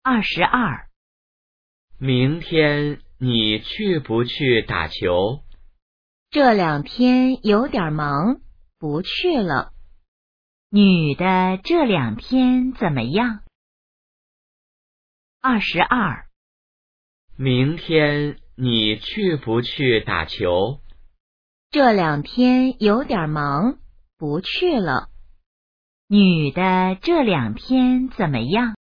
22。 明天你去不去打球？ 这2天有点忙，不去了。女的这2天怎么样？22。 明天你去不去打球？ 这2天有点忙，不去了。女的这2天怎么样？